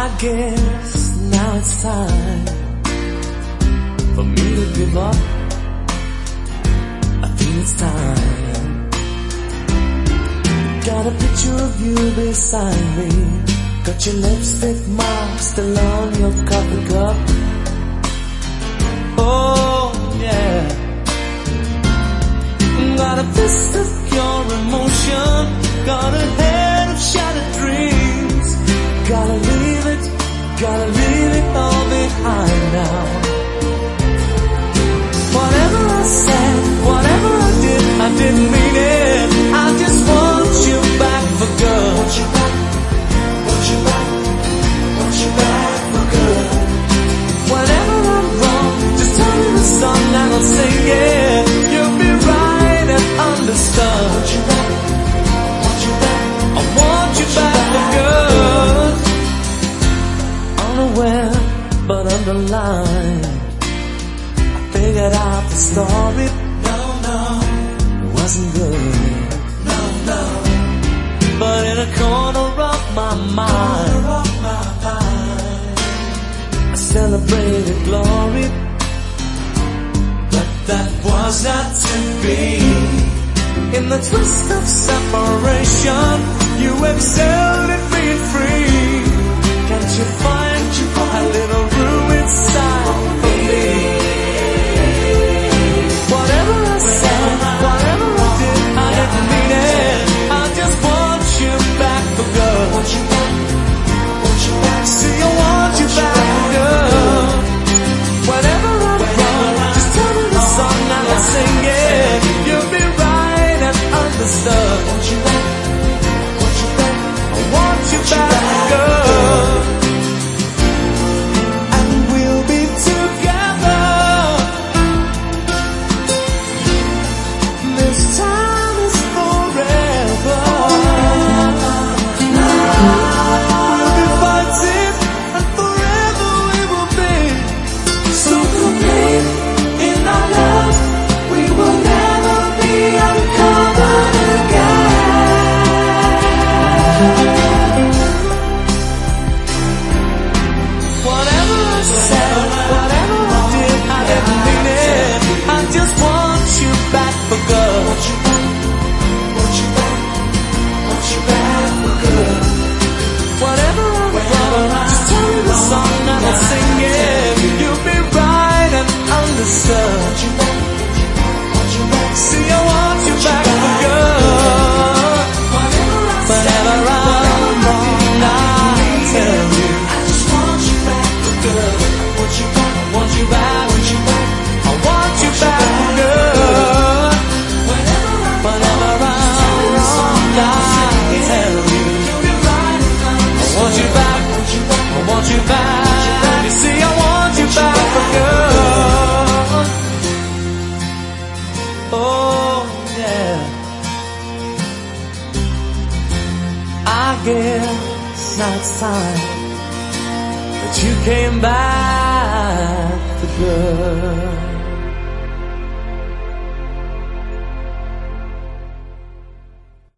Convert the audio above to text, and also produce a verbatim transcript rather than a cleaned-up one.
I guess now it's time for me to give up. I think it's time. Got a picture of you beside me. Got your lipstick mark still on your coffee cup. Oh yeah. Got a fist of pure emotion. Got a head of shattered dreams. Gotta leave it, gotta leave it all behind now. Whatever I said, whatever I did, I didn't mean it. I just want you back for good. Want you back, want you back, want you back for good. Whenever I'm wrong, just tell me the song and I'll sing it. You'll be right and understood. Want you back, want you back, I want you back for good. Unaware but underlined, I figured out the story. No, no, it wasn't good. No, no. But in a corner of my mind, of my mind, I celebrated glory. But that was not to be. In the twist of separation, you excelled at being free. Can't you find a little room inside for me? Whatever I said, whatever I did, I didn't mean it. I just want you back for good. Want you back, want you back. See, I want you back for good. Whenever I'm wrong, just tell me the song and I'll sing it. You'll be right and understood. Want you back, want you back. I want you back for good. I guess now it's time that you came back for good.